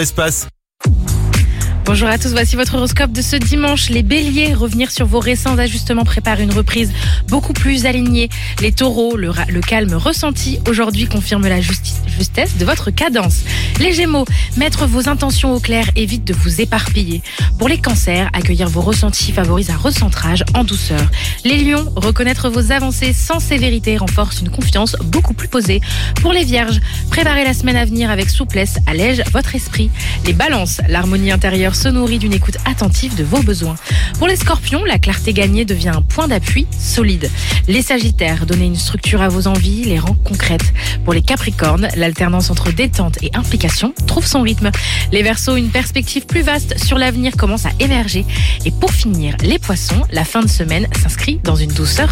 Espace. Bonjour à tous, voici votre horoscope de ce dimanche. Les béliers, revenir sur vos récents ajustements prépare une reprise beaucoup plus alignée. Les taureaux, le calme ressenti aujourd'hui confirme la justesse de votre cadence. Les gémeaux, mettre vos intentions au clair évite de vous éparpiller. Pour les cancers, accueillir vos ressentis favorise un recentrage en douceur. Les lions, reconnaître vos avancées sans sévérité renforce une confiance beaucoup plus posée. Pour les vierges, préparer la semaine à venir avec souplesse allège votre esprit. Les balances, l'harmonie intérieure se nourrit d'une écoute attentive de vos besoins. Pour les scorpions, la clarté gagnée devient un point d'appui solide. Les sagittaires, donner une structure à vos envies les rend concrètes. Pour les capricornes, l'alternance entre détente et implication trouve son rythme. Les verseaux, une perspective plus vaste sur l'avenir commence à émerger. Et pour finir, les poissons, la fin de semaine s'inscrit dans une douceur